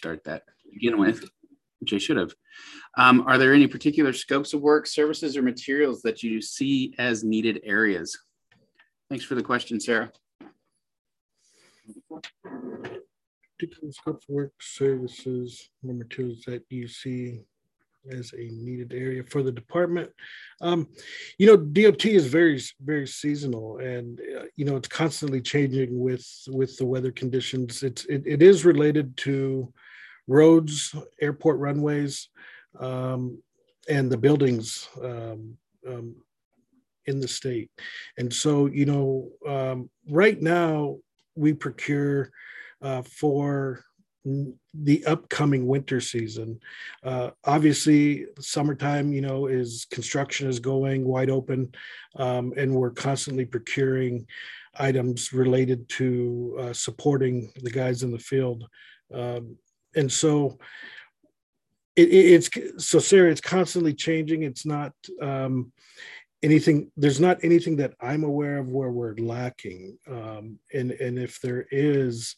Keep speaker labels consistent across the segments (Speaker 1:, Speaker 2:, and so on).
Speaker 1: start that to begin with, which I should have. Are there any particular scopes of work, services, or materials that you see as needed areas? Thanks for the question, Sarah.
Speaker 2: Particular scopes of work, services, or materials that you see as a needed area for the department. DOT is very, very seasonal, and it's constantly changing with the weather conditions. It is related to roads, airport runways, and the buildings in the state. And so, right now we procure for the upcoming winter season. Obviously, summertime, is construction is going wide open, and we're constantly procuring items related to supporting the guys in the field. And so it's Sarah, it's constantly changing. It's not there's not anything that I'm aware of where we're lacking. And if there is,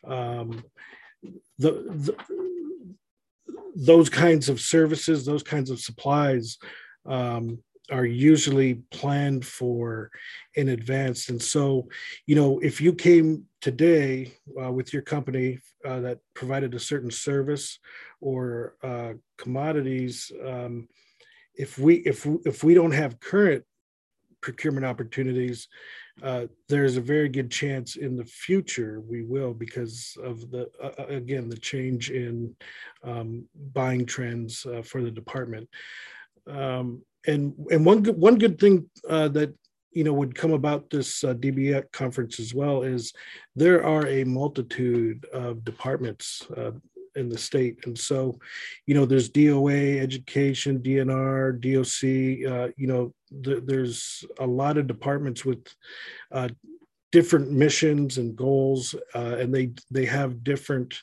Speaker 2: those kinds of services, those kinds of supplies are usually planned for in advance. And so, if you came today with your company that provided a certain service or commodities, if we don't have current procurement opportunities, there's a very good chance in the future we will, because of the change in buying trends for the department. And one good thing that would come about this DBEC conference as well is there are a multitude of departments in the state. And so, there's DOA, education, DNR, DOC, there's a lot of departments with different missions and goals, and they have different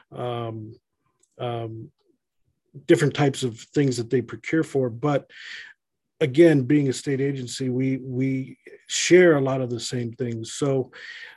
Speaker 2: types of things that they procure for. But again, being a state agency, we share a lot of the same things. So,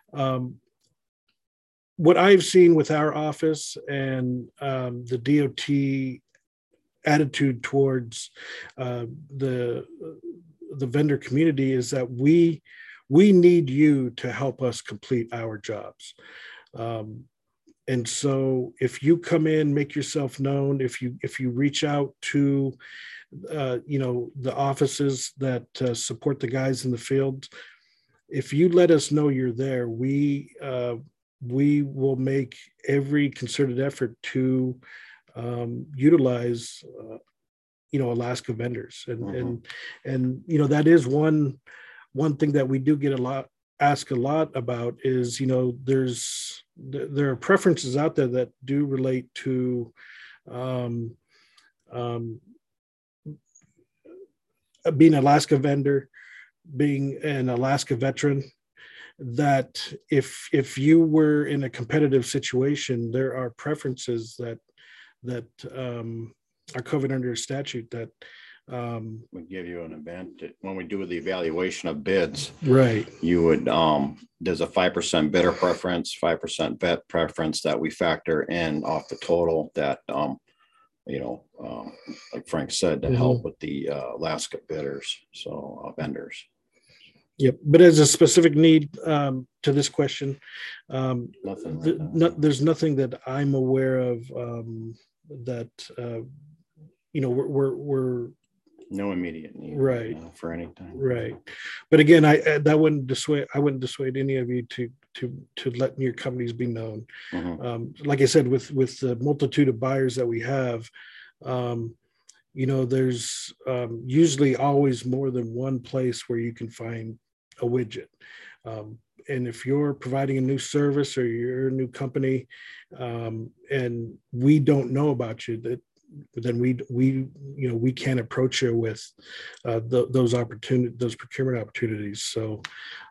Speaker 2: what I've seen with our office and the DOT attitude towards the vendor community is that we need you to help us complete our jobs. And so if you come in, make yourself known, if you reach out to the offices that support the guys in the field, if you let us know you're there, we will make every concerted effort to utilize Alaska vendors, and that is one thing that we do get asked a lot about is there are preferences out there that do relate to being an Alaska vendor, being an Alaska veteran, that if you were in a competitive situation, there are preferences that are covered under a statute that
Speaker 3: would give you an advantage when we do the evaluation of bids.
Speaker 2: Right.
Speaker 3: You would there's a 5% bidder preference, 5% vet preference that we factor in off the total that like Frank said, to help with the Alaska bidders, so vendors.
Speaker 2: Yep, but as a specific need to this question, there's nothing that I'm aware of that we're
Speaker 3: no immediate need,
Speaker 2: right,
Speaker 3: for any time,
Speaker 2: right. But again, I wouldn't dissuade any of you to let your companies be known. Like I said, with the multitude of buyers that we have, there's usually always more than one place where you can find a widget. And if you're providing a new service or you're a new company, and we don't know about you, then we can approach you with those procurement opportunities. So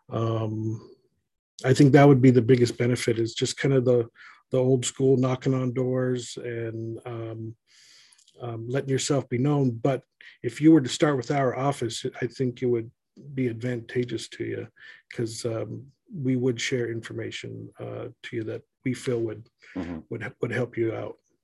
Speaker 2: I think that would be the biggest benefit, is just kind of the old school knocking on doors and letting yourself be known. But if you were to start with our office, I think it would be advantageous to you, because we would share information to you that we feel would help you out.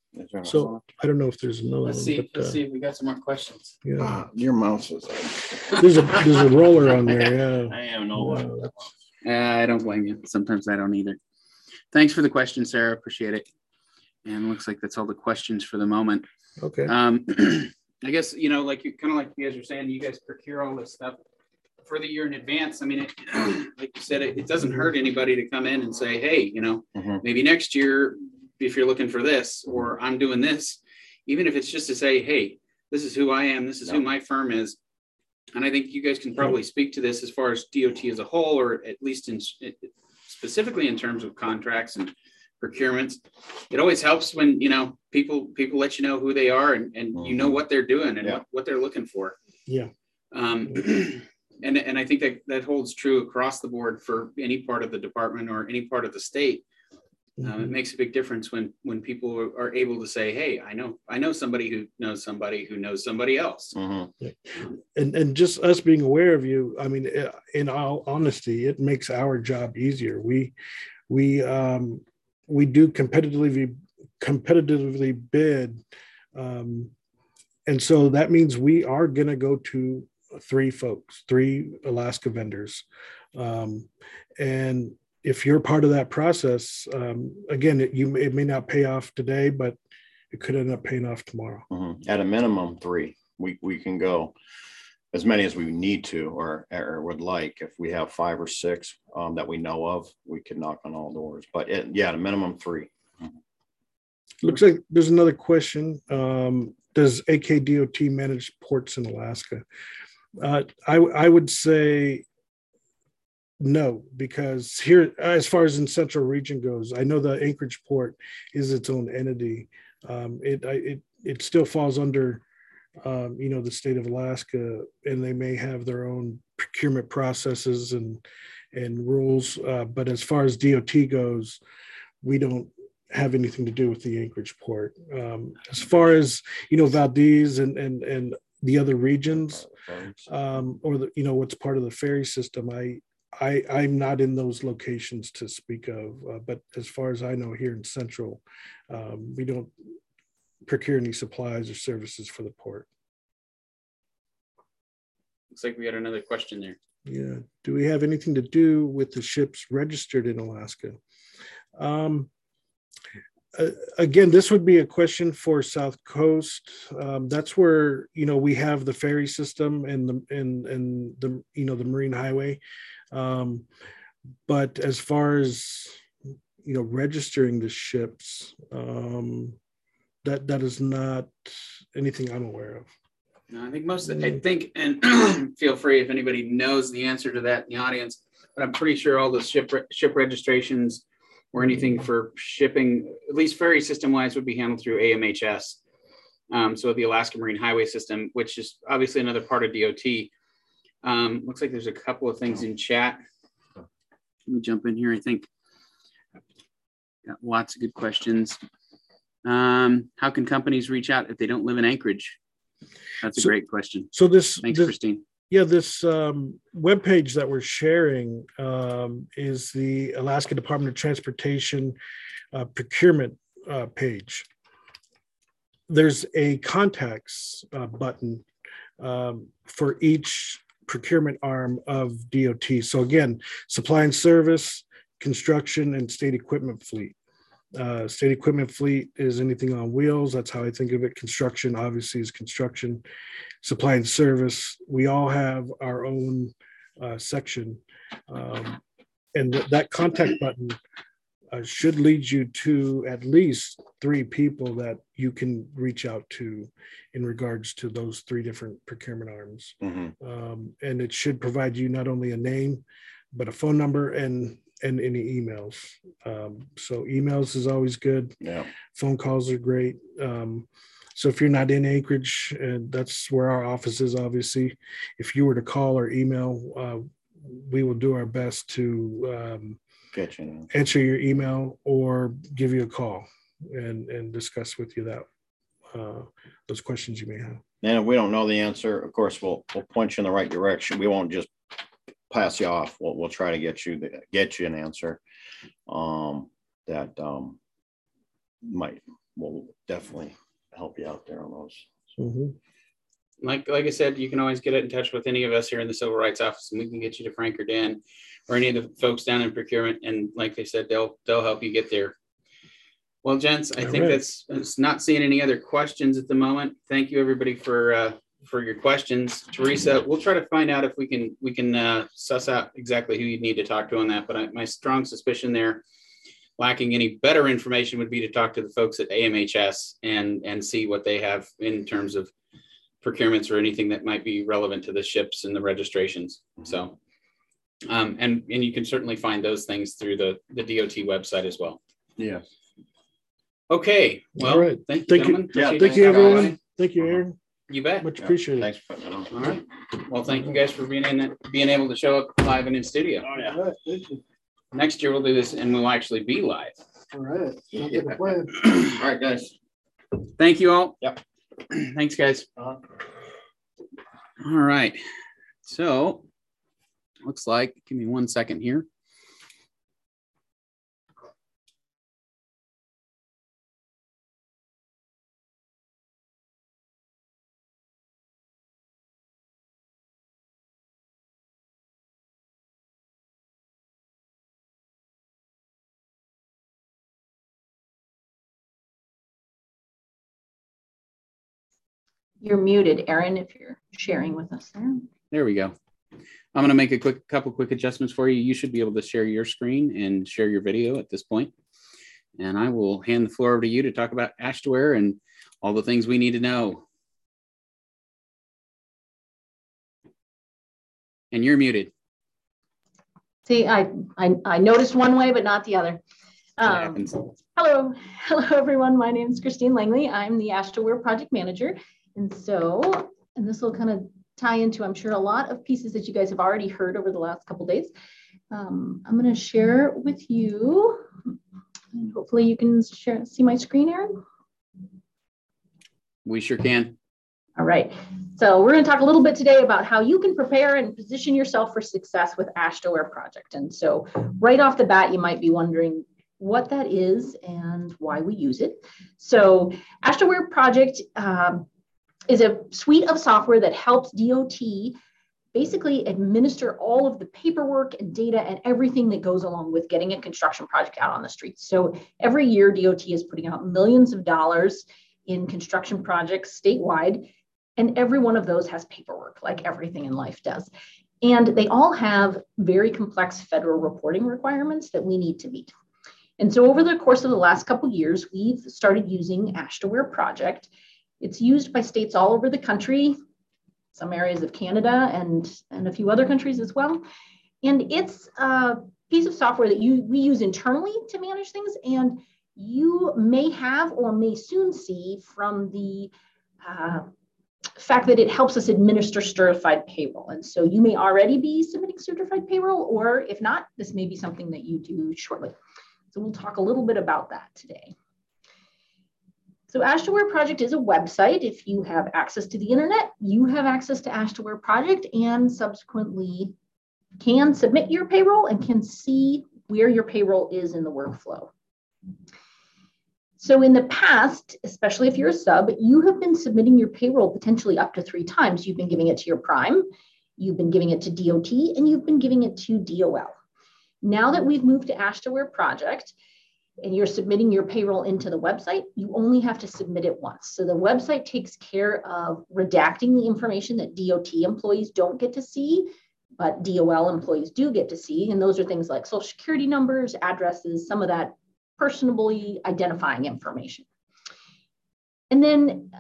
Speaker 3: Is there
Speaker 2: So
Speaker 3: another
Speaker 2: I don't know if there's another
Speaker 1: Let's
Speaker 2: one,
Speaker 1: see.
Speaker 2: but,
Speaker 1: Let's see if we got some more questions.
Speaker 2: yeah,
Speaker 3: one? Your mouse is.
Speaker 2: there's a roller on there. Yeah.
Speaker 3: I am no.
Speaker 1: I don't blame you. Sometimes I don't either. Thanks for the question, Sarah. Appreciate it. And looks like that's all the questions for the moment.
Speaker 2: Okay.
Speaker 1: I guess, like you guys were saying, you guys procure all this stuff for the year in advance. I mean, like you said, it doesn't hurt anybody to come in and say, hey, maybe next year, if you're looking for this, or I'm doing this, even if it's just to say, hey, this is who I am, this is who my firm is. And I think you guys can probably speak to this as far as DOT as a whole, or at least specifically in terms of contracts and procurements. It always helps when, people let you know who they are and you know what they're doing and what they're looking for.
Speaker 2: Yeah.
Speaker 1: And I think that holds true across the board for any part of the department or any part of the state. It makes a big difference when people are able to say, hey, I know somebody who knows somebody else.
Speaker 2: And just us being aware of you, I mean, in all honesty, it makes our job easier. We do competitively bid. And so that means we are going to go to three Alaska vendors. And if you're part of that process, again, it may not pay off today, but it could end up paying off tomorrow.
Speaker 3: At a minimum, 3. We can go as many as we need to or would like. If we have 5 or 6 that we know of, we could knock on all doors. But at a minimum 3.
Speaker 2: Looks like there's another question. Does AKDOT manage ports in Alaska? I would say no, because here, as far as in Central Region goes, I know the Anchorage port is its own entity. It still falls under, the state of Alaska, and they may have their own procurement processes and rules. But as far as DOT goes, we don't have anything to do with the Anchorage port. As far as, Valdez and the other regions, or what's part of the ferry system, I'm not in those locations to speak of, but as far as I know, here in Central, we don't procure any supplies or services for the port.
Speaker 1: Looks like we got another question there.
Speaker 2: Yeah. Do we have anything to do with the ships registered in Alaska? Again, this would be a question for South Coast. That's where, we have the ferry system and the Marine Highway. But as far as, registering the ships, that is not anything I'm aware of.
Speaker 1: No, I think and feel free if anybody knows the answer to that in the audience, but I'm pretty sure all the ship registrations or anything for shipping, at least ferry system wise, would be handled through AMHS. So the Alaska Marine Highway System, which is obviously another part of DOT. Looks like there's a couple of things in chat. Let me jump in here. I think got lots of good questions. How can companies reach out if they don't live in Anchorage? That's a great question.
Speaker 2: So
Speaker 1: thanks, Christine.
Speaker 2: Yeah, this webpage that we're sharing is the Alaska Department of Transportation procurement page. There's a contacts button for each procurement arm of DOT. So again, supply and service, construction, and state equipment fleet. State equipment fleet is anything on wheels. That's how I think of it. Construction obviously is construction. Supply and service, we all have our own section. And that contact button should lead you to at least 3 people that you can reach out to in regards to those 3 different procurement arms. And it should provide you not only a name, but a phone number and any emails. So emails is always good.
Speaker 3: Yeah.
Speaker 2: Phone calls are great. So if you're not in Anchorage, and that's where our office is, obviously, if you were to call or email, we will do our best to answer your email or give you a call and discuss with you those questions you may have.
Speaker 3: And if we don't know the answer, of course, we'll point you in the right direction. We won't just pass you off. We'll try to get you an answer that might we'll definitely help you out there on those.
Speaker 2: Mhm.
Speaker 1: Like I said, you can always get in touch with any of us here in the Civil Rights Office, and we can get you to Frank or Dan or any of the folks down in procurement. And like they said, they'll help you get there. Well, gents, I think that's not seeing any other questions at the moment. Thank you, everybody, for your questions. Teresa, we'll try to find out if we can suss out exactly who you need to talk to on that. But my strong suspicion there, lacking any better information, would be to talk to the folks at AMHS and see what they have in terms of procurements or anything that might be relevant to the ships and the registrations. So, and you can certainly find those things through the DOT website as well.
Speaker 3: Yeah.
Speaker 1: Okay. Well,
Speaker 2: all right.
Speaker 1: Thank you, gentlemen.
Speaker 3: Yeah,
Speaker 2: Thank you, everyone. Thank you, Aaron.
Speaker 1: You bet.
Speaker 2: Much appreciated.
Speaker 3: Thanks for putting that on.
Speaker 1: All right. Well, thank you guys for being able to show up live and in studio.
Speaker 3: Oh, yeah.
Speaker 4: All right, thank you.
Speaker 1: Next year we'll do this and we'll actually be live.
Speaker 4: All right. Sounds like a plan.
Speaker 3: All right, guys.
Speaker 1: Thank you all.
Speaker 3: Yep.
Speaker 1: Thanks, guys. All right. So looks like, give me 1 second here.
Speaker 5: You're muted, Aaron, if you're sharing with us there.
Speaker 1: There we go. I'm going to make a couple quick adjustments for you. You should be able to share your screen and share your video at this point. And I will hand the floor over to you to talk about Ashtware and all the things we need to know. And you're muted.
Speaker 5: See, I noticed one way, but not the other. Hello, everyone. My name is Christine Langley. I'm the Ashtware project manager. And this will kind of tie into, I'm sure, a lot of pieces that you guys have already heard over the last couple of days. I'm going to share with you, and hopefully you can see my screen, Aaron.
Speaker 1: We sure can.
Speaker 5: All right. So we're going to talk a little bit today about how you can prepare and position yourself for success with Ashtware project. And so right off the bat, you might be wondering what that is and why we use it. So Ashtware project is a suite of software that helps DOT basically administer all of the paperwork and data and everything that goes along with getting a construction project out on the streets. So every year DOT is putting out millions of dollars in construction projects statewide, and every one of those has paperwork, like everything in life does. And they all have very complex federal reporting requirements that we need to meet. And so over the course of the last couple of years, we've started using Ashtware project. It's used by states all over the country, some areas of Canada and a few other countries as well. And it's a piece of software that we use internally to manage things, and you may have or may soon see from the fact that it helps us administer certified payroll. And so you may already be submitting certified payroll, or if not, this may be something that you do shortly. So we'll talk a little bit about that today. So Ashtware project is a website. If you have access to the internet, you have access to Ashtware project and subsequently can submit your payroll and can see where your payroll is in the workflow. So in the past, especially if you're a sub, you have been submitting your payroll potentially up to 3 times. You've been giving it to your prime, you've been giving it to DOT, and you've been giving it to DOL. Now that we've moved to Ashtware project, and you're submitting your payroll into the website, you only have to submit it once. So the website takes care of redacting the information that DOT employees don't get to see, but DOL employees do get to see. And those are things like social security numbers, addresses, some of that personally identifying information. And then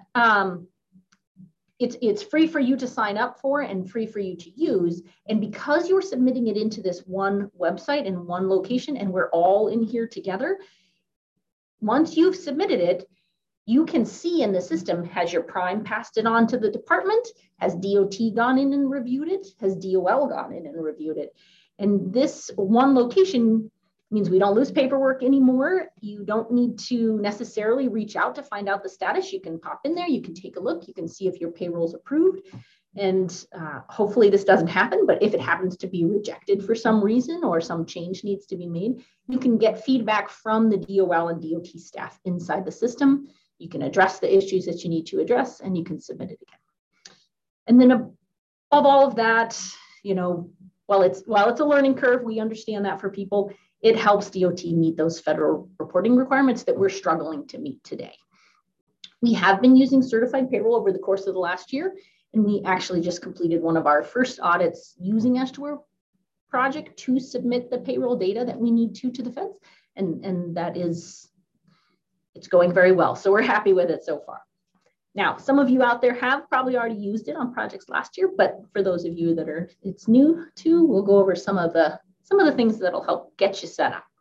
Speaker 5: it's free for you to sign up for and free for you to use. And because you're submitting it into this one website in one location, and we're all in here together, once you've submitted it, you can see in the system, has your prime passed it on to the department? Has DOT gone in and reviewed it? Has DOL gone in and reviewed it? And this one location means we don't lose paperwork anymore. You don't need to necessarily reach out to find out the status. You can pop in there, you can take a look, you can see if your payroll is approved. And hopefully this doesn't happen, but if it happens to be rejected for some reason or some change needs to be made, you can get feedback from the DOL and DOT staff inside the system. You can address the issues that you need to address, and you can submit it again. And then above all of that, you know, while it's a learning curve, we understand that for people, it helps DOT meet those federal reporting requirements that we're struggling to meet today. We have been using certified payroll over the course of the last year, and we actually just completed one of our first audits using Ashtaweer Project to submit the payroll data that we need to the feds. And that is, it's going very well. So we're happy with it so far. Now, some of you out there have probably already used it on projects last year, but for those of you that it's new to, we'll go over some of the things that'll help get you set up.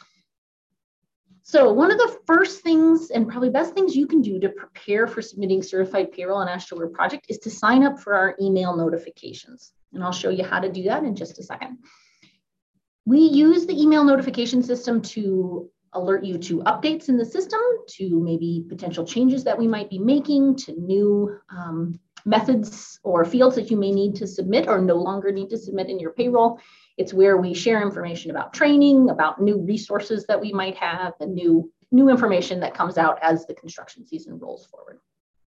Speaker 5: So one of the first things and probably best things you can do to prepare for submitting certified payroll on Ashtaweer Project is to sign up for our email notifications. And I'll show you how to do that in just a second. We use the email notification system to alert you to updates in the system, to maybe potential changes that we might be making, to new methods or fields that you may need to submit or no longer need to submit in your payroll. It's where we share information about training, about new resources that we might have, and new information that comes out as the construction season rolls forward.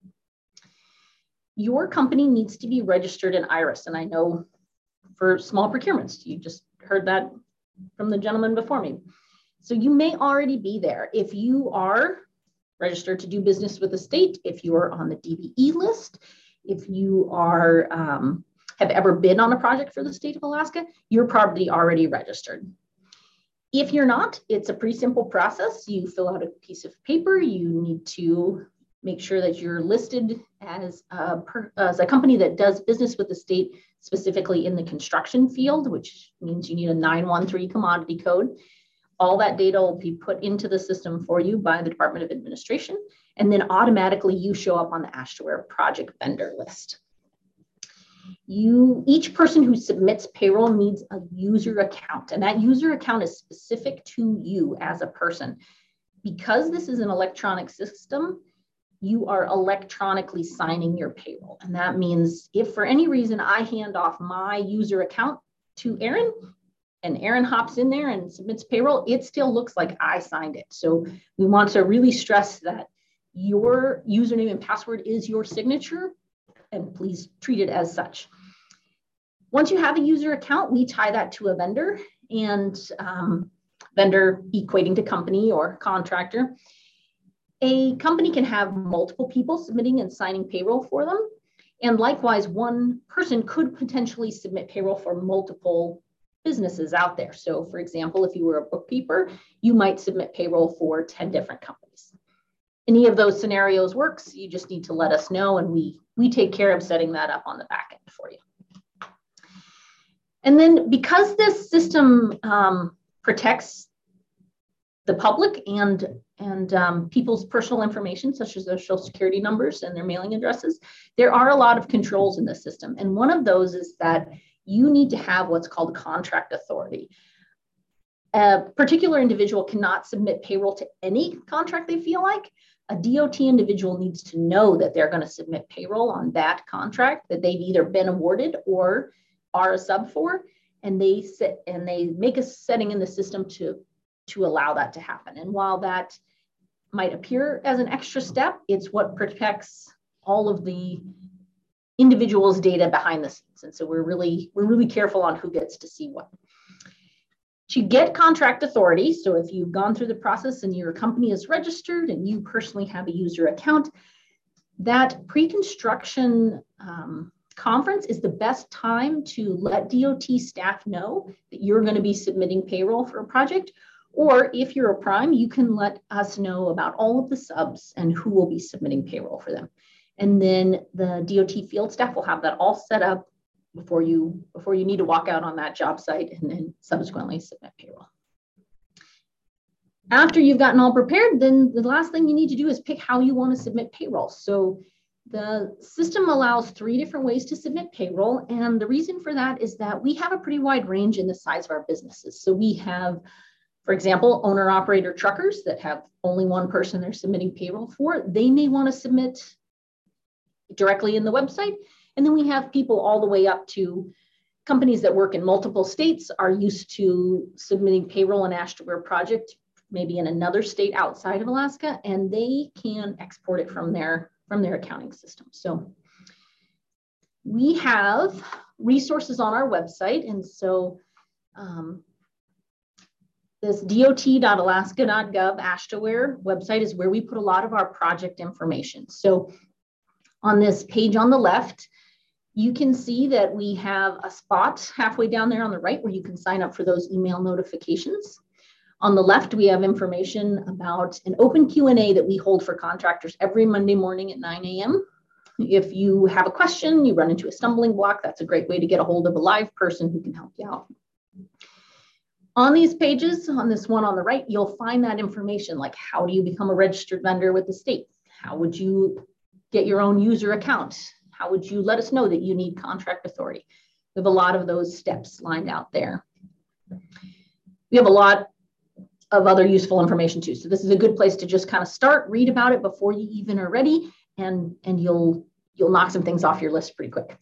Speaker 5: Your company needs to be registered in IRIS. And I know for small procurements, you just heard that from the gentleman before me. So you may already be there. If you are registered to do business with the state, if you are on the DBE list, if you are have ever been on a project for the state of Alaska, you're probably already registered. If you're not, it's a pretty simple process. You fill out a piece of paper. You need to make sure that you're listed as a company that does business with the state, specifically in the construction field, which means you need a 913 commodity code. All that data will be put into the system for you by the Department of Administration, and then automatically you show up on the Ashtaweer project vendor list. Each person who submits payroll needs a user account, and that user account is specific to you as a person. Because this is an electronic system, you are electronically signing your payroll. And that means if for any reason I hand off my user account to Aaron, and Aaron hops in there and submits payroll, it still looks like I signed it. So we want to really stress that your username and password is your signature, and please treat it as such. Once you have a user account, we tie that to a vendor, and vendor equating to company or contractor. A company can have multiple people submitting and signing payroll for them. And likewise, one person could potentially submit payroll for multiple businesses out there. So for example, if you were a bookkeeper, you might submit payroll for 10 different companies. Any of those scenarios works, you just need to let us know, and we take care of setting that up on the back end for you. And then because this system protects the public and people's personal information, such as their social security numbers and their mailing addresses, there are a lot of controls in the system. And one of those is that you need to have what's called contract authority. A particular individual cannot submit payroll to any contract they feel like. A DOT individual needs to know that they're going to submit payroll on that contract that they've either been awarded or are a sub for, and they make a setting in the system to allow that to happen. And while that might appear as an extra step, it's what protects all of the individual's data behind the scenes. And so we're really careful on who gets to see what. To get contract authority, so if you've gone through the process and your company is registered and you personally have a user account, that pre-construction conference is the best time to let DOT staff know that you're going to be submitting payroll for a project. Or if you're a prime, you can let us know about all of the subs and who will be submitting payroll for them. And then the DOT field staff will have that all set up before you need to walk out on that job site and then subsequently submit payroll. After you've gotten all prepared, then the last thing you need to do is pick how you want to submit payroll. So the system allows 3 different ways to submit payroll. And the reason for that is that we have a pretty wide range in the size of our businesses. So we have, for example, owner-operator truckers that have only one person they're submitting payroll for. They may want to submit directly in the website. And then we have people all the way up to companies that work in multiple states, are used to submitting payroll and Ash to Ware project, maybe in another state outside of Alaska, and they can export it from their accounting system. So we have resources on our website. And so this dot.alaska.gov Ash to Ware website is where we put a lot of our project information. So on this page on the left, you can see that we have a spot halfway down there on the right where you can sign up for those email notifications. On the left, we have information about an open Q&A that we hold for contractors every Monday morning at 9 a.m. If you have a question, you run into a stumbling block, that's a great way to get a hold of a live person who can help you out. On these pages, on this one on the right, you'll find that information, like how do you become a registered vendor with the state? How would you get your own user account? How would you let us know that you need contract authority? We have a lot of those steps lined out there. We have a lot of other useful information too. So this is a good place to just kind of start, read about it before you even are ready, and you'll knock some things off your list pretty quick.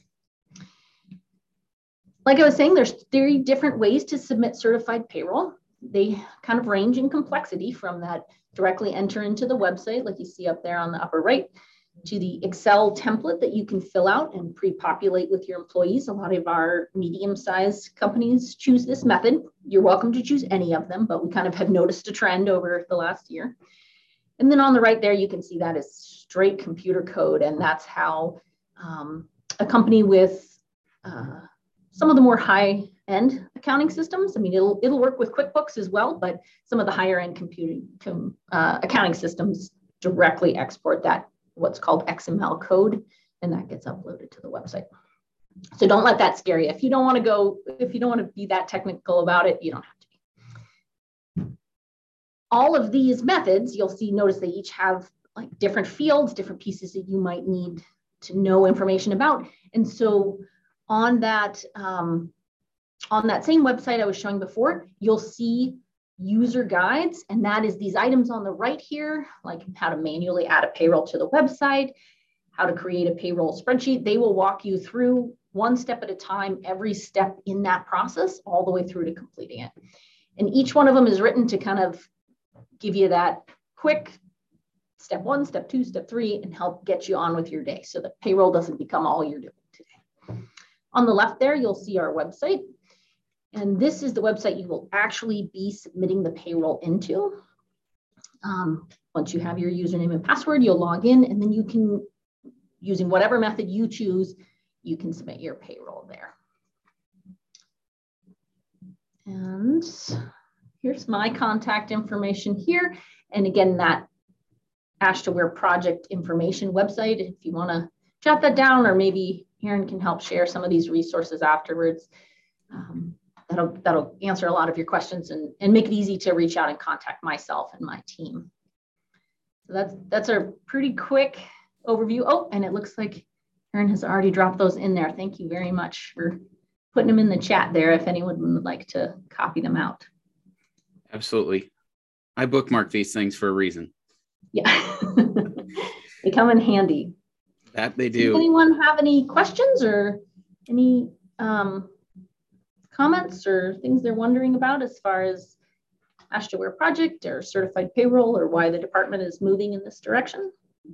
Speaker 5: Like I was saying, there's 3 different ways to submit certified payroll. They kind of range in complexity from that directly enter into the website, like you see up there on the upper right, to the Excel template that you can fill out and pre-populate with your employees. A lot of our medium-sized companies choose this method. You're welcome to choose any of them, but we kind of have noticed a trend over the last year. And then on the right there, you can see that is straight computer code. And that's how a company with some of the more high-end accounting systems, I mean, it'll work with QuickBooks as well, but some of the higher-end accounting systems directly export that, what's called XML code, and that gets uploaded to the website. So don't let that scare you. If you don't want to be that technical about it, you don't have to be. All of these methods, notice they each have like different fields, different pieces that you might need to know information about. And so on that same website I was showing before, you'll see user guides, and that is these items on the right here, like how to manually add a payroll to the website, how to create a payroll spreadsheet. They will walk you through one step at a time, every step in that process, all the way through to completing it. And each one of them is written to kind of give you that quick step 1, step 2, step 3, and help get you on with your day so that payroll doesn't become all you're doing today. On the left there, you'll see our website. And this is the website you will actually be submitting the payroll into. Once you have your username and password, you'll log in, and then you can, using whatever method you choose, you can submit your payroll there. And here's my contact information here. And again, that Ash to Ware project information website, if you want to jot that down, or maybe Erin can help share some of these resources afterwards. That'll answer a lot of your questions and make it easy to reach out and contact myself and my team. So that's a pretty quick overview. Oh, and it looks like Erin has already dropped those in there. Thank you very much for putting them in the chat there if anyone would like to copy them out.
Speaker 1: Absolutely. I bookmark these things for a reason.
Speaker 5: Yeah, they come in handy.
Speaker 1: That they do.
Speaker 5: Does anyone have any questions or any comments or things they're wondering about as far as Ash to Ware project or certified payroll, or why the department is moving in this direction?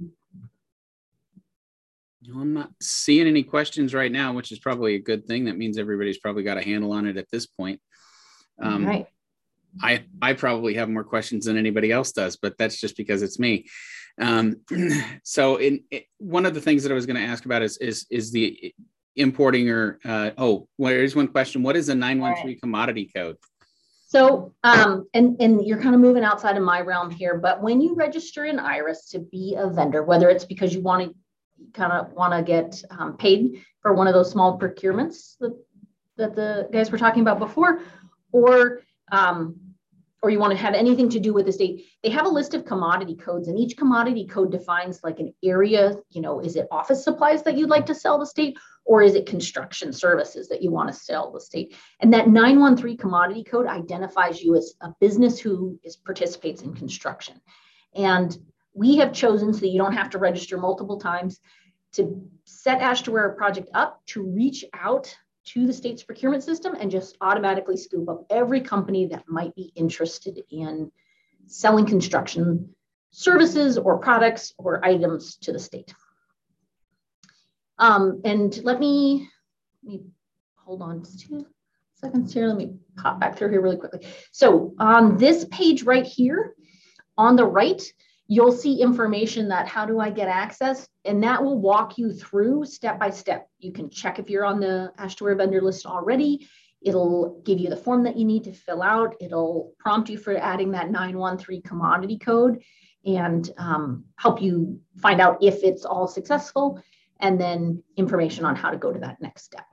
Speaker 1: I'm not seeing any questions right now, which is probably a good thing. That means everybody's probably got a handle on it at this point.
Speaker 5: Right.
Speaker 1: I probably have more questions than anybody else does, but that's just because it's me. So one of the things that I was going to ask about is the importing or, there's one question. What is a 913 commodity code?
Speaker 5: So, and you're kind of moving outside of my realm here, but when you register in IRIS to be a vendor, whether it's because you want to get paid for one of those small procurements that the guys were talking about before, or you want to have anything to do with the state, they have a list of commodity codes, and each commodity code defines like an area, is it office supplies that you'd like to sell the state, or is it construction services that you want to sell the state? And that 913 commodity code identifies you as a business who participates in construction. And we have chosen, so that you don't have to register multiple times, to set Ashtore project up to reach out to the state's procurement system and just automatically scoop up every company that might be interested in selling construction services or products or items to the state. And let me hold on 2 seconds here. Let me pop back through here really quickly. So on this page right here, on the right, you'll see information that how do I get access? And that will walk you through step by step. You can check if you're on the Ashtore vendor list already. It'll give you the form that you need to fill out. It'll prompt you for adding that 913 commodity code and help you find out if it's all successful, and then information on how to go to that next step.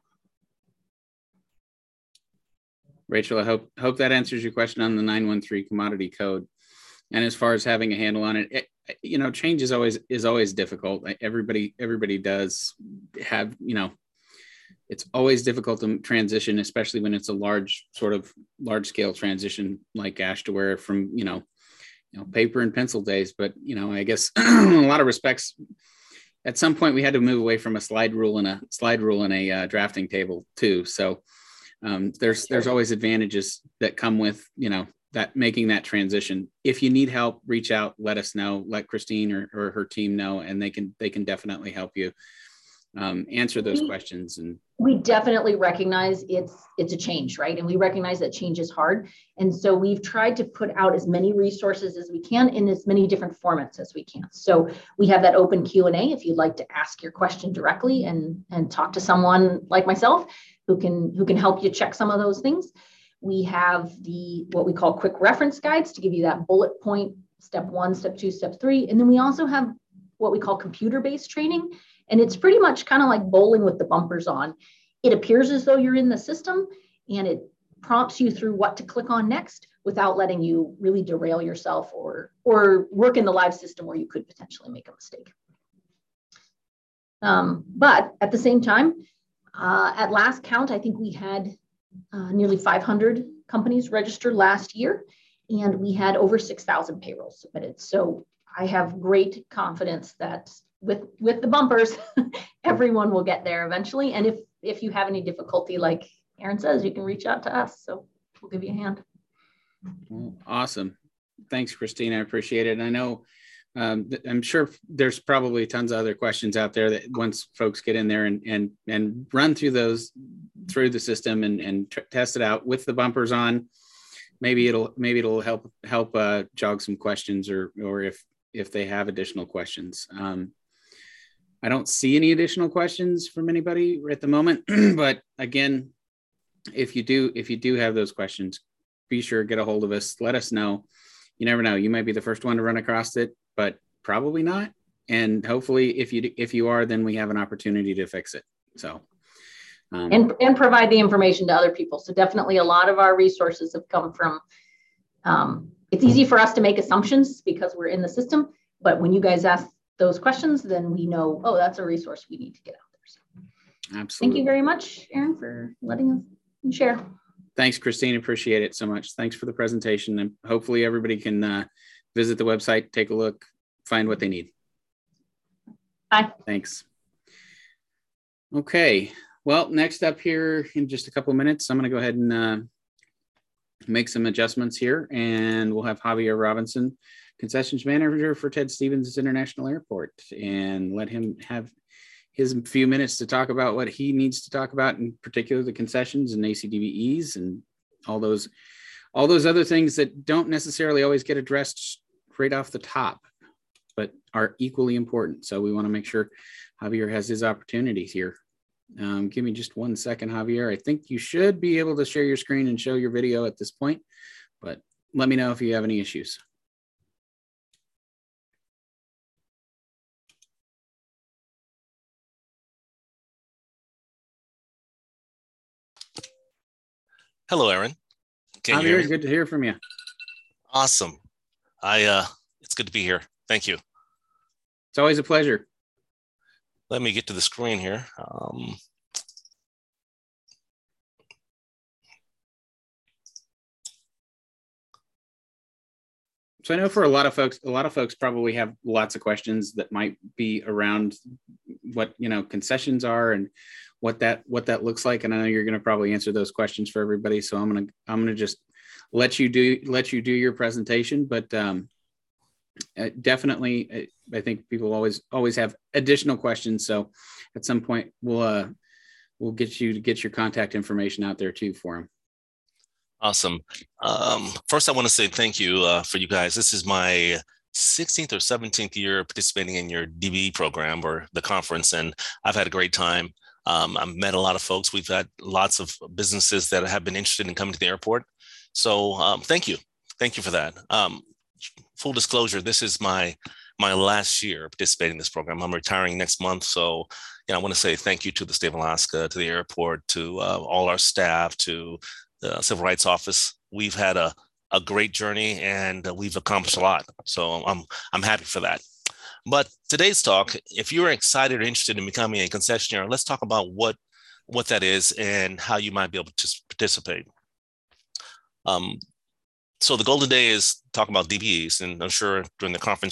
Speaker 1: Rachel, I hope that answers your question on the 913 commodity code. And as far as having a handle on it, change is always difficult. Everybody does have, it's always difficult to transition, especially when it's a large scale transition like Ashtore from, paper and pencil days. But, I guess in a lot of respects, at some point we had to move away from a slide rule and a drafting table too. So there's always advantages that come with, that making that transition. If you need help, reach out, let us know, let Christine or her team know, and they can definitely help you answer those questions. And
Speaker 5: we definitely recognize it's a change, right? And we recognize that change is hard. And so we've tried to put out as many resources as we can in as many different formats as we can. So we have that open Q&A if you'd like to ask your question directly and talk to someone like myself who can help you check some of those things. We have what we call quick reference guides to give you that bullet point, step 1, step 2, step 3. And then we also have what we call computer-based training. And it's pretty much kind of like bowling with the bumpers on. It appears as though you're in the system and it prompts you through what to click on next without letting you really derail yourself or work in the live system where you could potentially make a mistake. But at the same time, at last count, I think we had nearly 500 companies registered last year, and we had over 6,000 payrolls submitted. So I have great confidence that with the bumpers, everyone will get there eventually. And if you have any difficulty, like Aaron says, you can reach out to us. So we'll give you a hand.
Speaker 1: Well, awesome. Thanks, Christine. I appreciate it. I know I'm sure there's probably tons of other questions out there that once folks get in there and run through the system and test it out with the bumpers on, maybe it'll help jog some questions or if they have additional questions. I don't see any additional questions from anybody at the moment, but again, if you do have those questions, be sure to get a hold of us. Let us know. You never know. You might be the first one to run across it, but probably not. And hopefully if you are, then we have an opportunity to fix it. So,
Speaker 5: and provide the information to other people. So definitely a lot of our resources have come from, it's easy for us to make assumptions because we're in the system, but when you guys ask those questions, then we know, oh, that's a resource we need to get out there. So, absolutely. Thank you very much, Aaron, for letting us share.
Speaker 1: Thanks, Christine. Appreciate it so much. Thanks for the presentation. And hopefully everybody can visit the website, take a look, find what they need.
Speaker 5: Bye.
Speaker 1: Thanks. Okay. Well, next up here in just a couple of minutes, I'm going to go ahead and make some adjustments here, and we'll have Javier Robinson, concessions manager for Ted Stevens International Airport, and let him have his few minutes to talk about what he needs to talk about, in particular the concessions and ACDVEs and all those other things that don't necessarily always get addressed right off the top, but are equally important. So we want to make sure Javier has his opportunities here. Give me just 1 second, Javier. I think you should be able to share your screen and show your video at this point, but let me know if you have any issues.
Speaker 6: Hello, Aaron.
Speaker 1: Can you hear me? Good to hear from you.
Speaker 6: Awesome. It's good to be here. Thank you.
Speaker 1: It's always a pleasure.
Speaker 6: Let me get to the screen here.
Speaker 1: So I know for a lot of folks probably have lots of questions that might be around what concessions are and what that looks like. And I know you're going to probably answer those questions for everybody. So I'm gonna just let you do your presentation. But definitely, I think people always have additional questions. So at some point we'll get your contact information out there too for them.
Speaker 6: Awesome. First, I want to say thank you for you guys. This is my 16th or 17th year participating in your DBE program or the conference, and I've had a great time. I've met a lot of folks. We've had lots of businesses that have been interested in coming to the airport. So thank you. Thank you for that. Full disclosure, this is my last year participating in this program. I'm retiring next month. So I want to say thank you to the state of Alaska, to the airport, to all our staff, to the Civil Rights Office. We've had a great journey and we've accomplished a lot. So I'm happy for that. But today's talk, if you're excited or interested in becoming a concessionaire, let's talk about what that is and how you might be able to participate. So the goal today is talk about DBEs, and I'm sure during the conference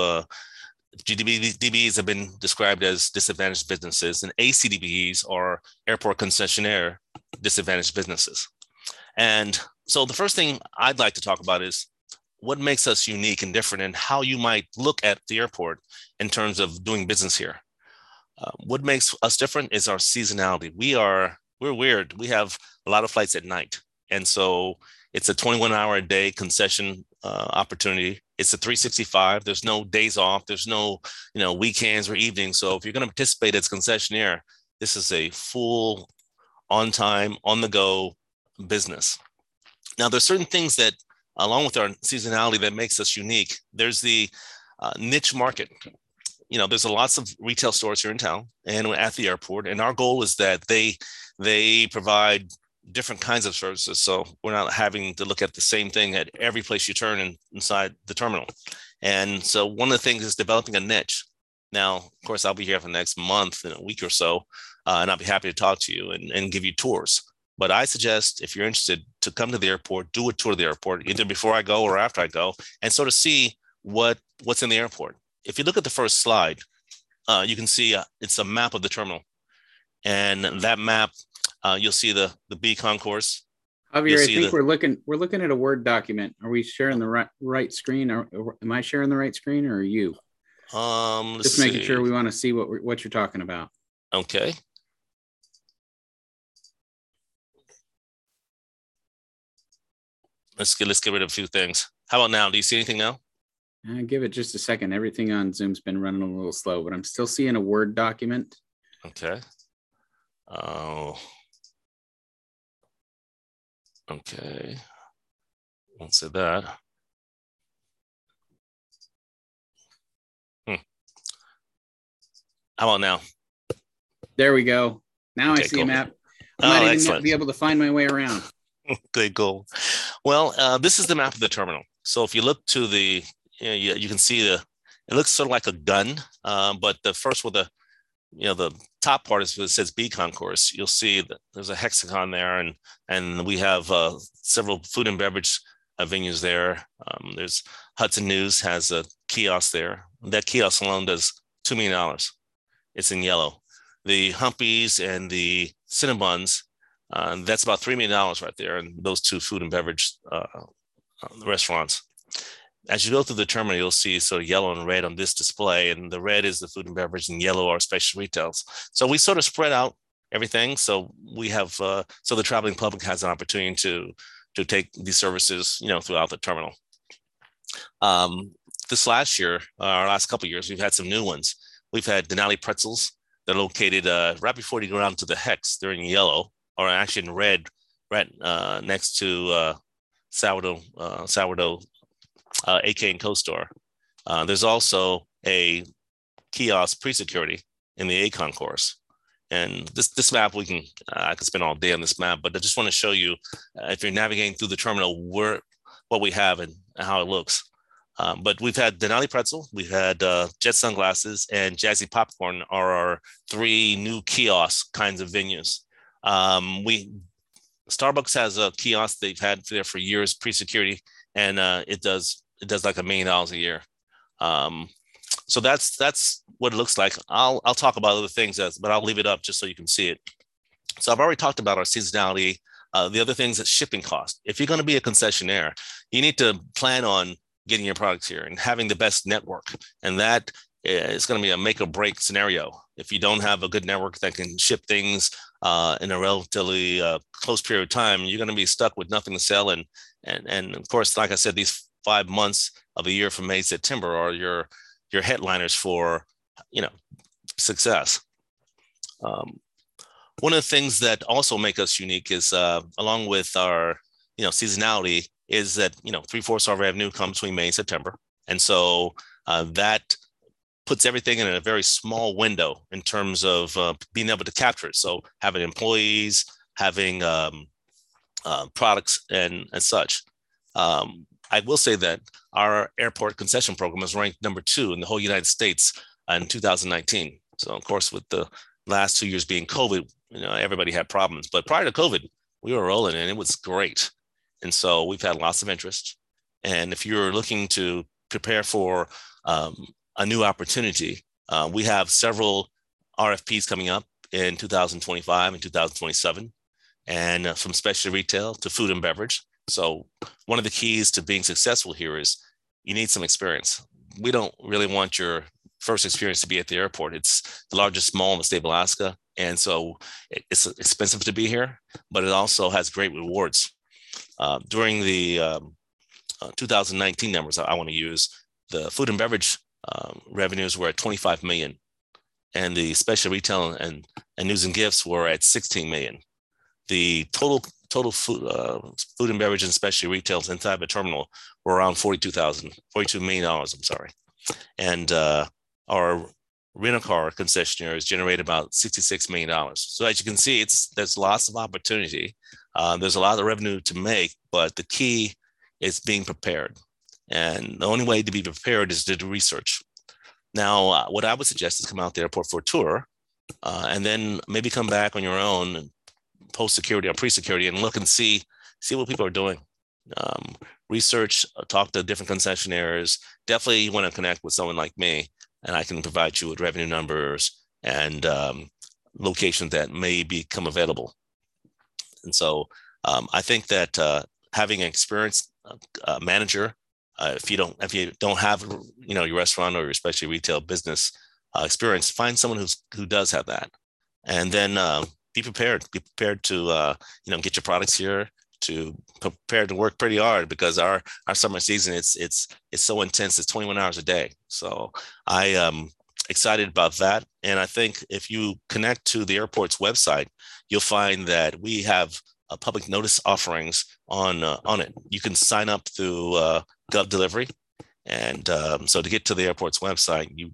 Speaker 6: DBEs have been described as disadvantaged businesses, and ACDBEs are airport concessionaire disadvantaged businesses. And so the first thing I'd like to talk about is what makes us unique and different, and how you might look at the airport in terms of doing business here. What makes us different is our seasonality. We're weird. We have a lot of flights at night. And so it's a 21-hour-a-day concession opportunity. It's a 365. There's no days off. There's no weekends or evenings. So if you're going to participate as concessionaire, this is a full on-time, on-the-go business. Now, there's certain things that, along with our seasonality, that makes us unique. There's the niche market. There's lots of retail stores here in town and at the airport, and our goal is that they provide different kinds of services. So we're not having to look at the same thing at every place you turn inside the terminal. And so one of the things is developing a niche. Now, of course, I'll be here for the next month, in a week or so, and I'll be happy to talk to you and give you tours. But I suggest, if you're interested, to come to the airport, do a tour of the airport, either before I go or after I go, and sort of see what's in the airport. If you look at the first slide, you can see it's a map of the terminal. And that map, you'll see the B concourse.
Speaker 1: Javier, I think we're looking at a Word document. Are we sharing the right screen? Or am I sharing the right screen, or are you? Just making sure we want to see what you're talking about.
Speaker 6: Okay. Let's get rid of a few things. How about now? Do you see anything now?
Speaker 1: Give it just a second. Everything on Zoom's been running a little slow, but I'm still seeing a Word document.
Speaker 6: Okay. Oh. Okay. Won't say that. How about now?
Speaker 1: There we go. Now okay, I see cool. A map. I might even be able to find my way around.
Speaker 6: Okay, cool. Well, this is the map of the terminal. So if you look to the, you can see it looks sort of like a gun, but the first with the top part is it says B concourse. You'll see that there's a hexagon there, and we have several food and beverage venues there. There's Hudson News has a kiosk there. That kiosk alone does $2 million. It's in yellow. The Humpies and the Cinnabons, that's about $3 million right there, and those two food and beverage restaurants. As you go through the terminal, you'll see sort of yellow and red on this display, and the red is the food and beverage, and yellow are special retails. So we sort of spread out everything. So we have so the traveling public has an opportunity to take these services, throughout the terminal. This last year, our last couple of years, we've had some new ones. We've had Denali Pretzels. They're located right before you go down to the Hex. They're in yellow, or actually in red, next to Sourdough AK and Co-Store. There's also a kiosk pre-security in the A concourse. And this map, I could spend all day on this map, but I just want to show you, if you're navigating through the terminal, what we have and how it looks. But we've had Denali Pretzel, we've had Jet Sunglasses, and Jazzy Popcorn are our three new kiosk kinds of venues. Starbucks has a kiosk they've had there for years, pre-security, and it does like $1 million a year. So that's what it looks like. I'll talk about other things, but I'll leave it up just so you can see it. So I've already talked about our seasonality. The other things is shipping cost. If you're going to be a concessionaire, you need to plan on getting your products here and having the best network. And that is going to be a make or break scenario. If you don't have a good network that can ship things in a relatively close period of time, you're going to be stuck with nothing to sell. And of course, like I said, these 5 months of the year from May to September are your headliners for, success. One of the things that also make us unique is, along with our, seasonality, is that 3/4 of our revenue comes between May and September, and so that puts everything in a very small window in terms of being able to capture it. So having employees, having products, and such. I will say that our airport concession program is ranked number 2 in the whole United States in 2019. So of course, with the last 2 years being COVID, everybody had problems. But prior to COVID, we were rolling and it was great. And so we've had lots of interest. And if you're looking to prepare for a new opportunity, we have several RFPs coming up in 2025 and 2027, and from specialty retail to food and beverage. So one of the keys to being successful here is you need some experience. We don't really want your first experience to be at the airport. It's the largest mall in the state of Alaska. And so it's expensive to be here, but it also has great rewards. During the 2019 numbers I want to use, the food and beverage revenues were at 25 million. And the special retail and news and gifts were at 16 million. The total food and beverage and specialty retails inside the terminal were around $42 million, I'm sorry. And our rent-a-car concessionaires generate about $66 million. So as you can see, there's lots of opportunity. There's a lot of revenue to make, but the key is being prepared. And the only way to be prepared is to do research. Now, what I would suggest is come out to the airport for a tour, and then maybe come back on your own, post-security or pre-security, and look and see what people are doing. Research, talk to different concessionaires. Definitely you want to connect with someone like me, and I can provide you with revenue numbers and locations that may become available. And so I think that having an experienced manager, if you don't have your restaurant or your specialty retail business experience, find someone who does have that, and then be prepared. Be prepared to get your products here. To prepare to work pretty hard, because our summer season it's so intense. It's 21 hours a day. So I am excited about that. And I think if you connect to the airport's website, you'll find that we have public notice offerings on it. You can sign up through Gov Delivery. And so to get to the airport's website, you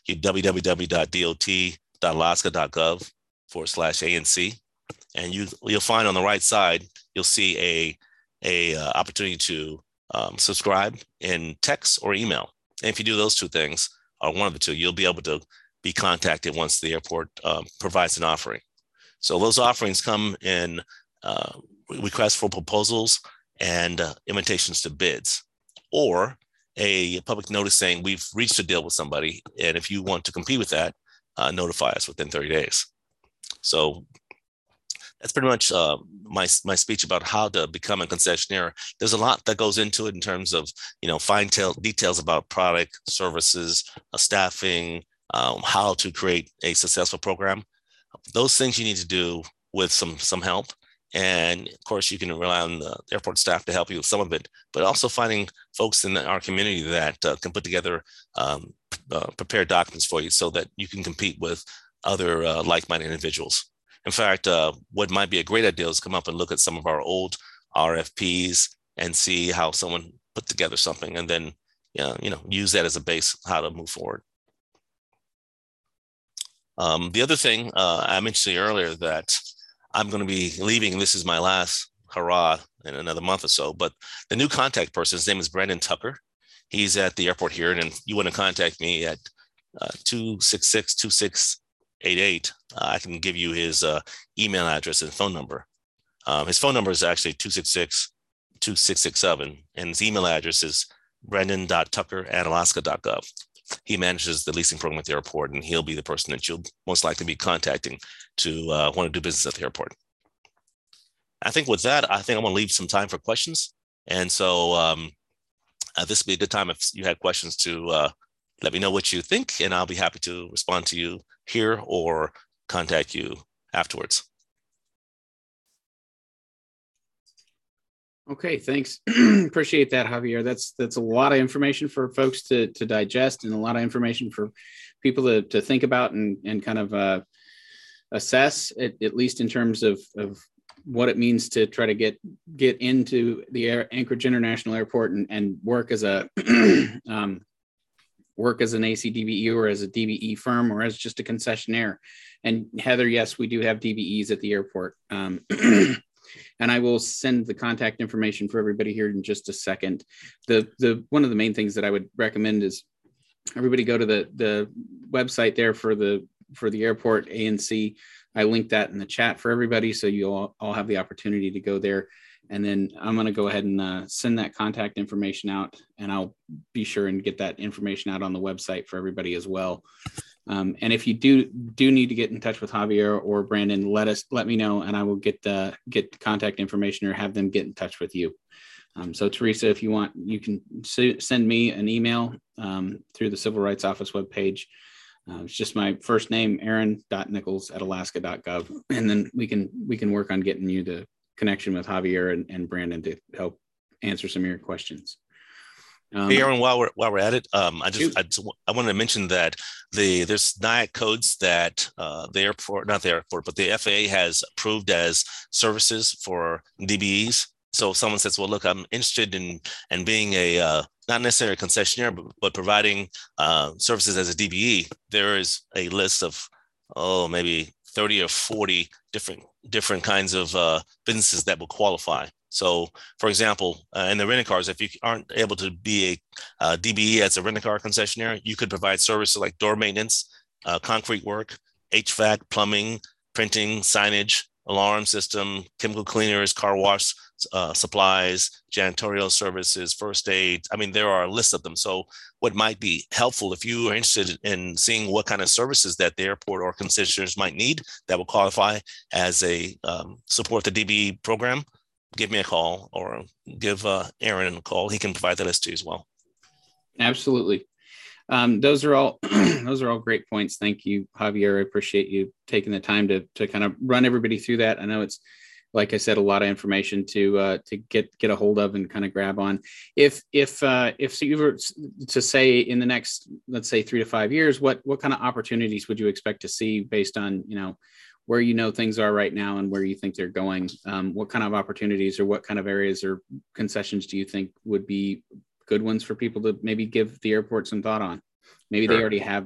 Speaker 6: www.dot.alaska.gov/ANC. And you'll find on the right side, you'll see a opportunity to subscribe in text or email. And if you do those two things, or one of the two, you'll be able to be contacted once the airport provides an offering. So those offerings come in requests for proposals and invitations to bids, or a public notice saying we've reached a deal with somebody, and if you want to compete with that, notify us within 30 days. So that's pretty much my speech about how to become a concessionaire. There's a lot that goes into it in terms of fine details about product, services, staffing, how to create a successful program. Those things you need to do with some help. And of course, you can rely on the airport staff to help you with some of it, but also finding folks in our community that can put together prepared documents for you so that you can compete with other like-minded individuals. In fact, what might be a great idea is come up and look at some of our old RFPs and see how someone put together something, and then use that as a base how to move forward. The other thing I mentioned earlier that I'm going to be leaving. This is my last hurrah in another month or so. But the new contact person, his name is Brandon Tucker. He's at the airport here, and you want to contact me at 266-2688. I can give you his email address and phone number. His phone number is actually 266-2667, and his email address is brandon.tucker@alaska.gov. he manages the leasing program at the airport, and he'll be the person that you'll most likely be contacting to want to do business at the airport. I think with that, I think I'm going to leave some time for questions. And so this would be a good time if you had questions to let me know what you think, and I'll be happy to respond to you here or contact you afterwards.
Speaker 1: Okay, thanks. Appreciate that, Javier. That's a lot of information for folks to digest, and a lot of information for people to think about and kind of assess, at least in terms of what it means to try to get into the Anchorage International Airport and work as a work as an ACDBE or as a DBE firm or as just a concessionaire. And Heather, yes, we do have DBEs at the airport. And I will send the contact information for everybody here in just a second. The one of the main things that I would recommend is everybody go to the website there for the airport, ANC. I linked that in the chat for everybody, so you all have the opportunity to go there. And then I'm going to go ahead and send that contact information out, and I'll be sure and get that information out on the website for everybody as well. And if you do need to get in touch with Javier or Brandon, let me know, and I will get contact information or have them get in touch with you. So Teresa, if you want, you can send me an email through the Civil Rights Office webpage. It's just my first name, aaron.nichols@alaska.gov. And then we can work on getting you the connection with Javier and Brandon to help answer some of your questions.
Speaker 6: Hey, Aaron, while we're at it, I wanted to mention that there's NIAC codes that the FAA has approved as services for DBEs. So if someone says, well, look, I'm interested in being a not necessarily a concessionaire, but providing services as a DBE, there is a list of maybe 30 or 40 different kinds of businesses that will qualify. So, for example, in the rental cars, if you aren't able to be a DBE as a rental car concessionaire, you could provide services like door maintenance, concrete work, HVAC, plumbing, printing, signage, alarm system, chemical cleaners, car wash supplies, janitorial services, first aid. I mean, there are a list of them. So what might be helpful if you are interested in seeing what kind of services that the airport or concessionaires might need that will qualify as a support the DBE program, give me a call or give Aaron a call. He can provide the list to you as well.
Speaker 1: Absolutely. Those are all great points. Thank you, Javier. I appreciate you taking the time to kind of run everybody through that. I know it's, like I said, a lot of information to get a hold of and kind of grab on. If you were to say in the next, let's say 3 to 5 years, what kind of opportunities would you expect to see based on, where things are right now and where you think they're going? What kind of opportunities or what kind of areas or concessions do you think would be good ones for people to maybe give the airport some thought on? Maybe They already have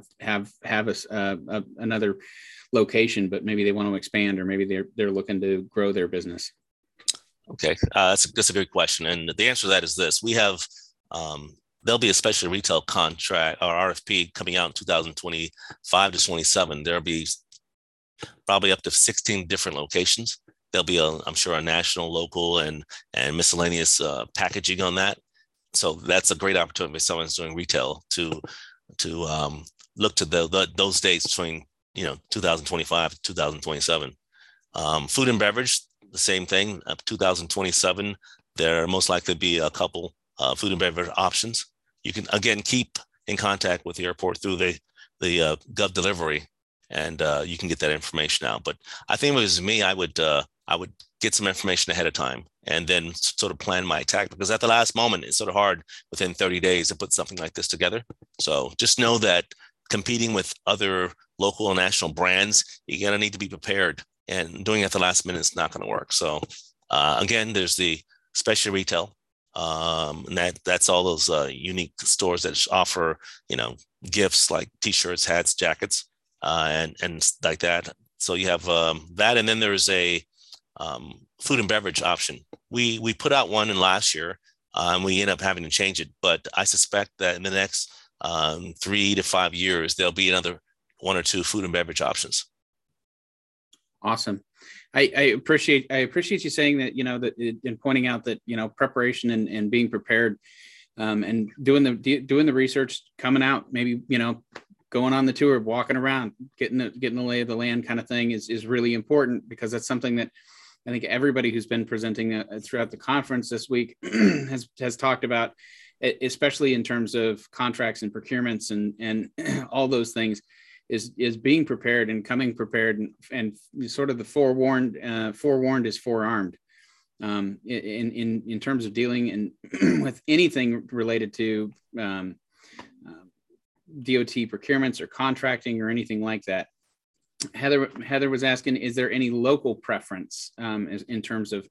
Speaker 1: another location, but maybe they want to expand, or maybe they're looking to grow their business.
Speaker 6: Okay, that's a good question, and the answer to that is this: we have there'll be a special retail contract or RFP coming out in 2025 to 27. There'll be probably up to 16 different locations. There'll be I'm sure a national, local, and miscellaneous packaging on that. So that's a great opportunity if someone's doing retail to look to those dates between 2025 to 2027. Food and beverage, the same thing. 2027, there most likely be a couple food and beverage options. You can again keep in contact with the airport through the Gov delivery, and you can get that information out. But I think if it was me, I would get some information ahead of time and then sort of plan my attack, because at the last moment, it's sort of hard within 30 days to put something like this together. So just know that competing with other local and national brands, you're going to need to be prepared, and doing it at the last minute is not going to work. So again, there's the special retail, and that's all those unique stores that offer, gifts like t-shirts, hats, jackets, and like that. So you have that, and then there's a food and beverage option. We put out one in last year, and we end up having to change it. But I suspect that in the next 3 to 5 years, there'll be another 1 or 2 food and beverage options.
Speaker 1: Awesome. I appreciate you saying that, that in pointing out that, preparation and being prepared and doing the research, coming out, maybe, going on the tour, walking around, getting the lay of the land kind of thing is really important, because that's something that I think everybody who's been presenting throughout the conference this week has talked about, especially in terms of contracts and procurements and all those things, is being prepared and coming prepared, and sort of the forewarned is forearmed, in terms of dealing with anything related to DOT procurements or contracting or anything like that. Heather was asking, is there any local preference in terms of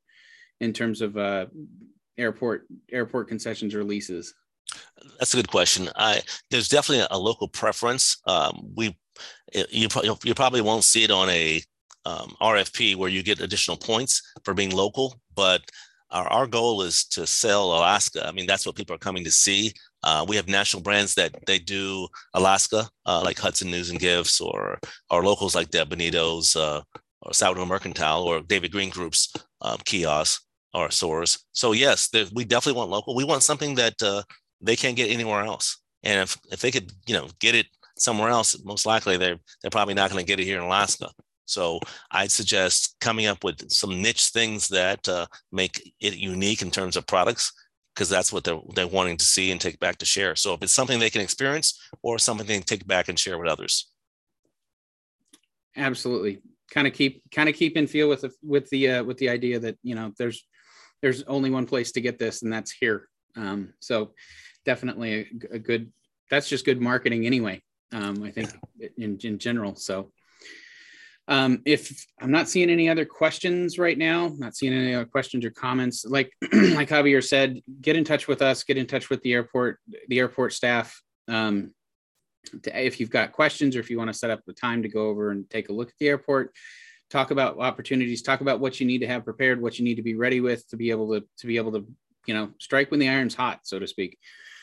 Speaker 1: airport concessions or leases?
Speaker 6: That's a good question. There's definitely a local preference. You probably won't see it on a RFP where you get additional points for being local, but our goal is to sell Alaska. I mean, that's what people are coming to see. We have national brands that they do Alaska, like Hudson News and Gifts, or locals like Deb Benito's, or Sourdough Mercantile, or David Green Group's kiosks or stores. So yes, we definitely want local. We want something that they can't get anywhere else. And if they could, get it somewhere else, most likely they're probably not going to get it here in Alaska. So I'd suggest coming up with some niche things that make it unique in terms of products, because that's what they're wanting to see and take back to share. So if it's something they can experience or something they can take back and share with others.
Speaker 1: Absolutely. Kind of keep in feel with the idea that, there's only one place to get this, and that's here. So definitely a good, that's just good marketing anyway. I think in general. So if I'm not seeing any other questions right now, not seeing any other questions or comments, like Javier said, get in touch with us, get in touch with the airport staff. If you've got questions, or if you want to set up the time to go over and take a look at the airport, talk about opportunities, talk about what you need to have prepared, what you need to be ready with to be able to, strike when the iron's hot, so to speak.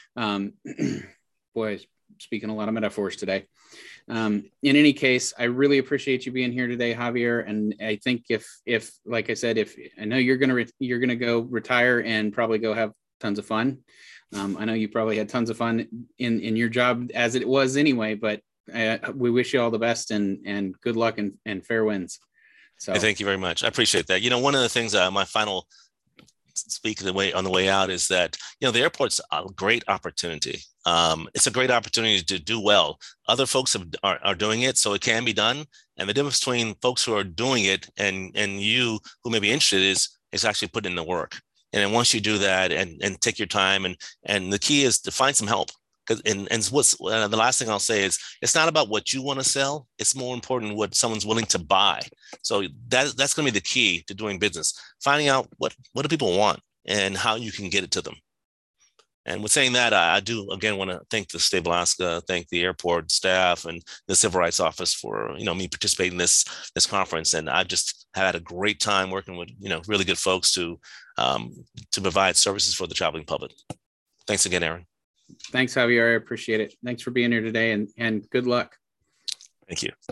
Speaker 1: Boy, speaking a lot of metaphors today. In any case, I really appreciate you being here today, Javier. And I think if like I said, if I know you're gonna go retire and probably go have tons of fun. I know you probably had tons of fun in your job as it was anyway, but we wish you all the best and good luck and fair winds. So
Speaker 6: thank you very much. I appreciate that. One of the things, my final speak on the way out is that, the airport's a great opportunity. It's a great opportunity to do well. Other folks are doing it, so it can be done. And the difference between folks who are doing it and you who may be interested is actually putting in the work. And then once you do that and take your time, and the key is to find some help. And what's the last thing I'll say is, it's not about what you want to sell. It's more important what someone's willing to buy. So that's going to be the key to doing business, finding out what do people want and how you can get it to them. And with saying that, I do again want to thank the state of Alaska, thank the airport staff and the Civil Rights Office for me participating in this conference. And I just had a great time working with really good folks to provide services for the traveling public. Thanks again, Aaron.
Speaker 1: Thanks, Javier. I appreciate it. Thanks for being here today, and good luck.
Speaker 6: Thank you.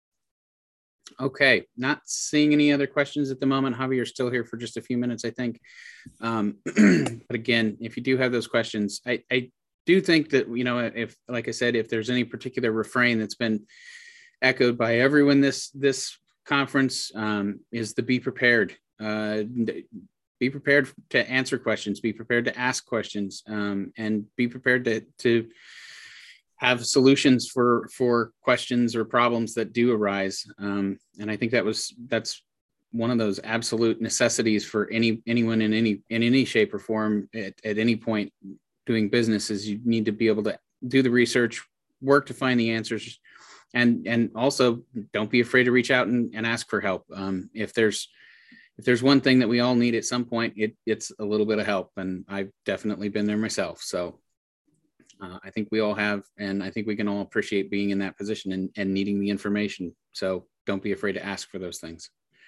Speaker 1: Okay, not seeing any other questions at the moment. Javier's still here for just a few minutes, I think. But again, if you do have those questions, I do think that, if, like I said, if there's any particular refrain that's been echoed by everyone this conference, is the be prepared. Be prepared to answer questions, be prepared to ask questions, and be prepared to have solutions for questions or problems that do arise. And I think that's one of those absolute necessities for anyone in any shape or form at any point doing business, is you need to be able to do the research, work to find the answers, and also don't be afraid to reach out and ask for help. If there's one thing that we all need at some point, it's a little bit of help. And I've definitely been there myself. So I think we all have, and I think we can all appreciate being in that position and needing the information. So don't be afraid to ask for those things.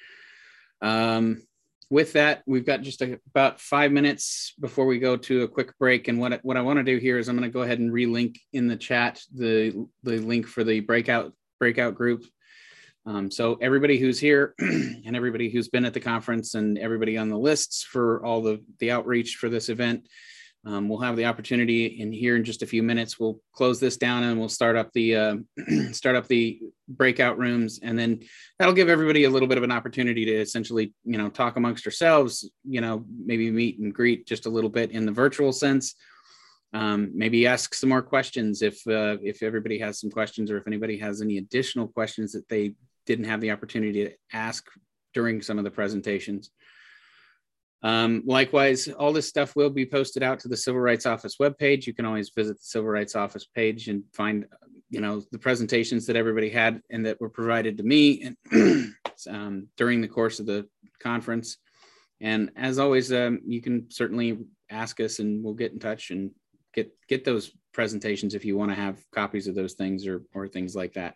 Speaker 1: With that, we've got just about 5 minutes before we go to a quick break. And what I want to do here is I'm going to go ahead and relink in the chat the link for the breakout group. So everybody who's here and everybody who's been at the conference and everybody on the lists for all the outreach for this event, We'll have the opportunity in here in just a few minutes. We'll close this down and we'll start up the start up the breakout rooms, and then that'll give everybody a little bit of an opportunity to essentially, talk amongst ourselves. Maybe meet and greet just a little bit in the virtual sense. Maybe ask some more questions if everybody has some questions, or if anybody has any additional questions that they didn't have the opportunity to ask during some of the presentations. Likewise, all this stuff will be posted out to the Civil Rights Office webpage. You can always visit the Civil Rights Office page and find, the presentations that everybody had and that were provided to me and, during the course of the conference. And as always, you can certainly ask us and we'll get in touch and get those presentations if you want to have copies of those things or things like that.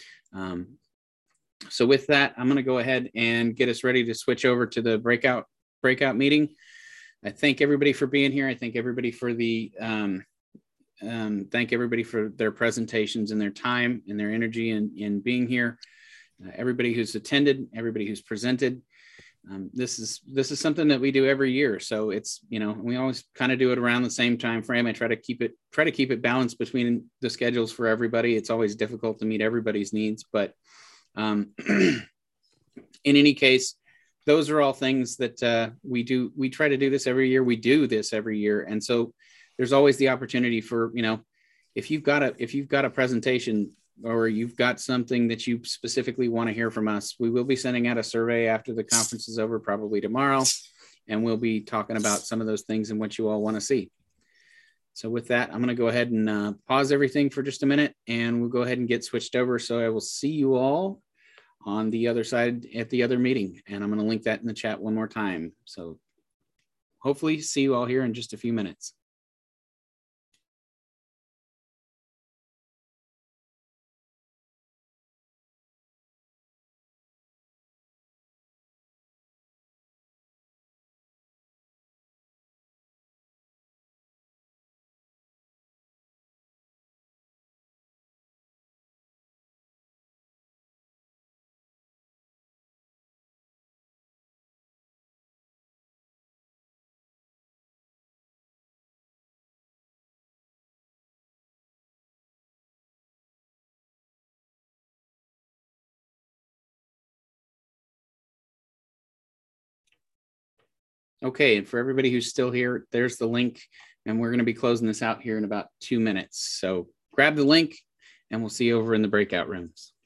Speaker 1: So with that, I'm going to go ahead and get us ready to switch over to the breakout meeting. I thank everybody for being here. I thank everybody for thank everybody for their presentations and their time and their energy in being here. Everybody who's attended, everybody who's presented. This is something that we do every year. So it's, we always kind of do it around the same time frame. I try to keep it balanced between the schedules for everybody. It's always difficult to meet everybody's needs, but in any case, those are all things that we do. We try to do this every year. We do this every year. And so there's always the opportunity for, if you've got a presentation or you've got something that you specifically want to hear from us, we will be sending out a survey after the conference is over, probably tomorrow. And we'll be talking about some of those things and what you all want to see. So with that, I'm going to go ahead and pause everything for just a minute, and we'll go ahead and get switched over. So I will see you all on the other side at the other meeting. And I'm going to link that in the chat one more time. So hopefully see you all here in just a few minutes. Okay, and for everybody who's still here, there's the link, and we're going to be closing this out here in about 2 minutes. So grab the link, and we'll see you over in the breakout rooms.